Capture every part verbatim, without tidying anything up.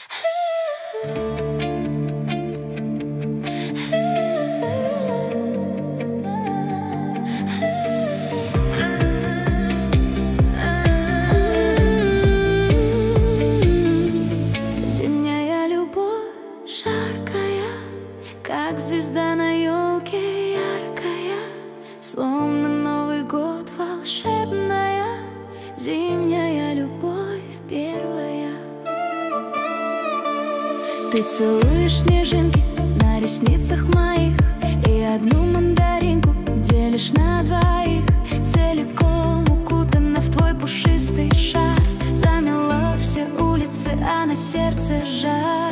Зимняя любовь жаркая, как звезда на елке яркая, словно Новый год волшебная. Зимняя любовь первая. Ты целуешь снежинки на ресницах моих, и одну мандаринку делишь на двоих. Целиком укутана в твой пушистый шарф, замела все улицы, а на сердце жар.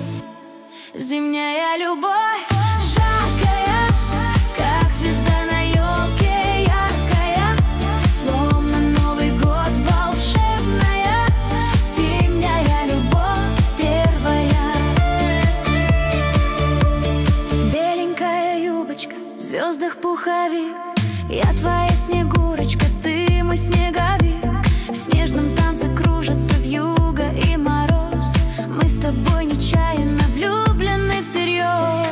Зимняя любовь жаркая, как звезда на елке яркая, словно Новый год волшебная. Зимняя любовь первая. Беленькая юбочка, в звездах пуховик, я твоя снегурочка, ты мой снеговик. В снежном танце кружатся вьюга и мороз, мы с тобой нечаянно влюблены всерьез.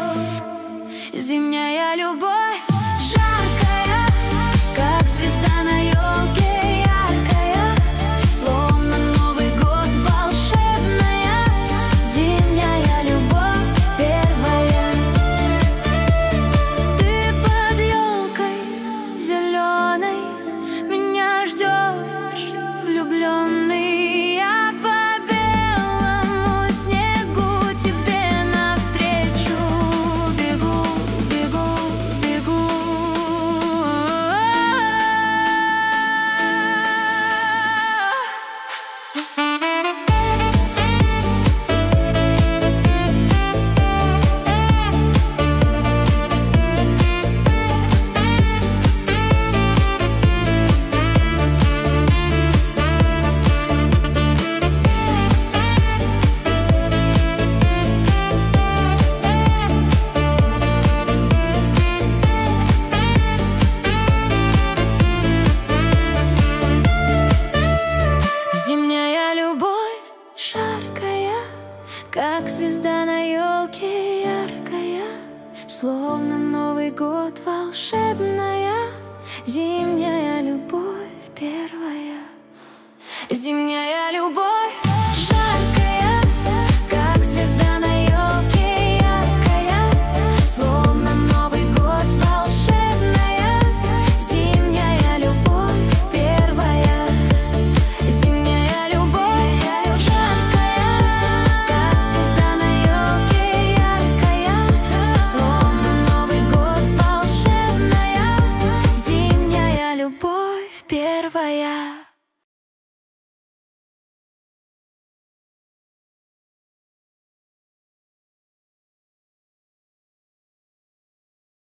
Зимняя любовь жаркая, как звезда на елке яркая, словно Новый год волшебная. Зимняя любовь первая. Ты под елкой зеленой меня ждешь, влюбленный. Я по белому снегу тебе навстречу бегу, бегу, бегу. Зимняя любовь жаркая, как звезда на елке яркая, словно Новый год волшебная. Зимняя любовь первая. Зимняя любовь жаркая, как звезда на елке яркая, словно Новый год волшебная. Зимняя любовь первая. Зимняя любовь жаркая, как звезда на елке яркая, словно Новый год волшебная. Зимняя любовь первая.